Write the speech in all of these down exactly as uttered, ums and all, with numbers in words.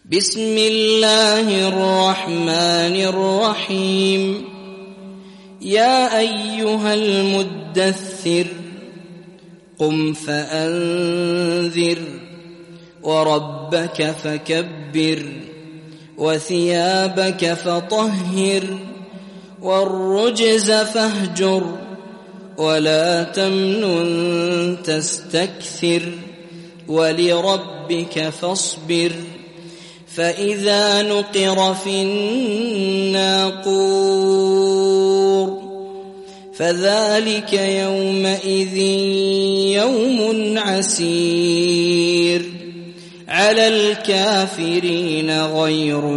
بسم الله الرحمن الرحيم يا أيها المدثر قم فأنذر وربك فكبر وثيابك فطهر والرجز فاهجر ولا تمنن تستكثر ولربك فاصبر فإذا نقر في الناقور فذلك يومئذ يوم عسير على الكافرين غير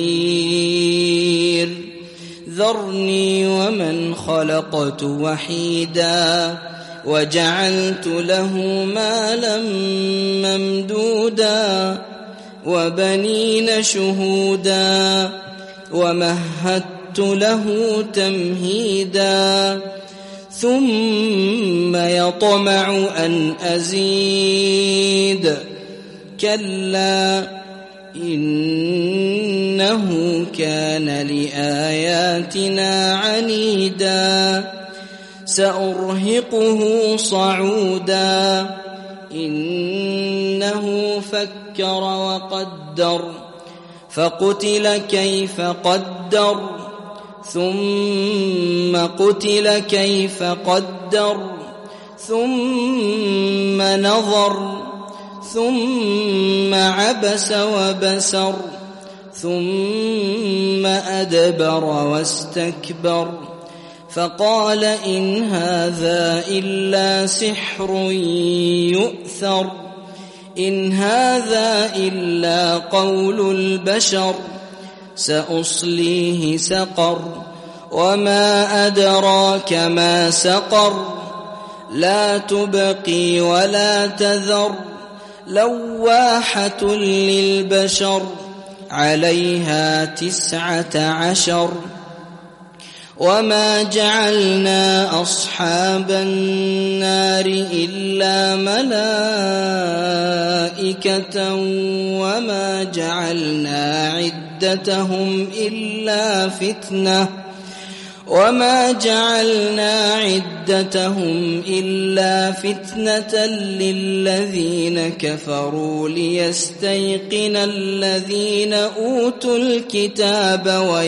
يسير ذرني ومن خلقت وحيدا وجعلت له مالا ممدودا وبنين شهودا ومهدت له تمهيدا ثم يطمع أن أزيد كلا إنه كان لآياتنا عنيدا سأرهقه صعودا إنه فكر وقدر فقتل كيف قدر ثم قتل كيف قدر ثم نظر ثم عبس وبسر ثم أدبر واستكبر فقال إن هذا إلا سحر يؤثر إن هذا إلا قول البشر سأصليه سقر وما أدراك ما سقر لا تبقي ولا تذر لواحة للبشر عليها تسعة عشر وما جعلنا أصحاب النار إلا ملائكة وما جعلنا عدتهم إلا فتنة وما جعلنا عدتهم إلا فتنة للذين كفروا ليستيقن الذين أوتوا الكتاب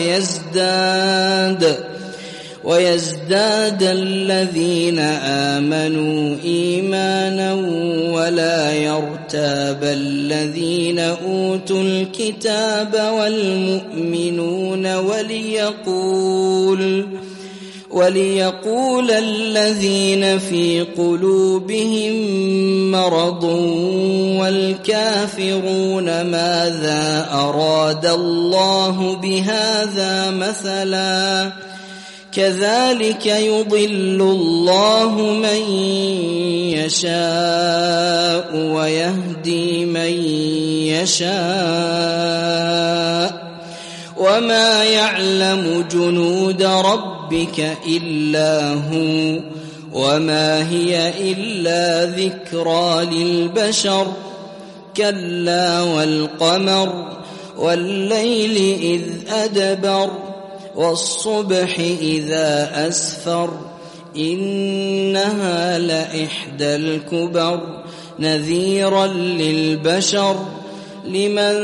ويزداد ويزداد الذين آمنوا إيمانا ولا يرتاب الذين أوتوا الكتاب والمؤمنون وليقول وليقول الذين في قلوبهم مرض والكافرون ماذا أراد الله بهذا مثلا كذلك يضل الله من يشاء ويهدي من يشاء وما يعلم جنود ربك إلا هو وما هي إلا ذكرى للبشر كلا والقمر والليل إذ أدبر والصبح إذا أسفر إنها لإحدى الكبر نذيرا للبشر لمن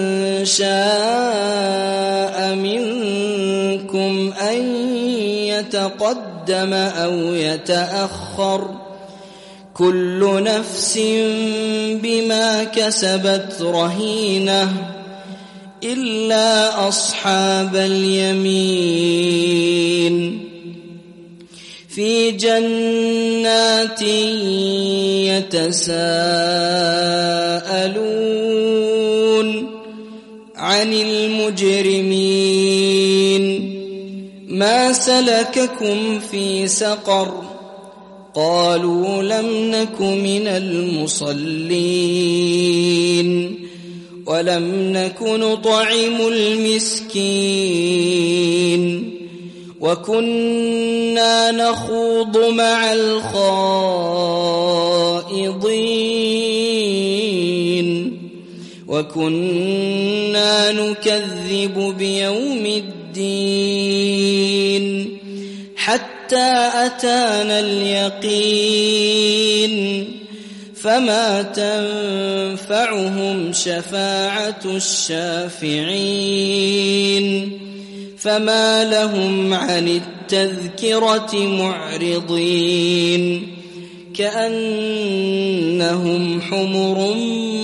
شاء منكم أن يتقدم أو يتأخر كل نفس بما كسبت رهينة إلا أصحاب اليمين في جنات يتساءلون عن المجرمين ما سلككم في سقر قالوا لم نك من المصلين ولم نك نطعم المسكين وكنا نخوض مع الخائضين وكنا نكذب بيوم الدين حتى أتانا اليقين فما تنفعهم شفاعة الشافعين فما لهم عن التذكرة معرضين كأنهم حمر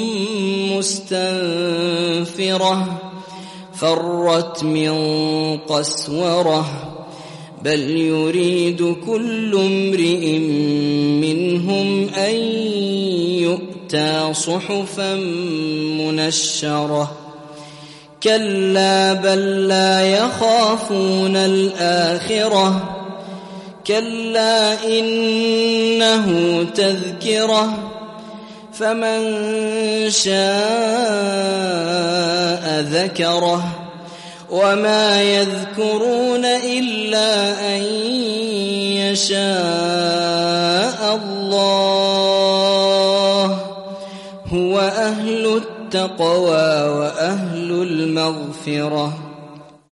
مستنفرة فرت من قسورة بل يريد كل امرئ منهم أن يؤتى صحفا منشرة كلا بل لا يخافون الآخرة كلا إنه تذكرة فمن شاء ذكره وما يذكرون إلا أن يشاء الله هو أهل التقوى وأهل المغفرة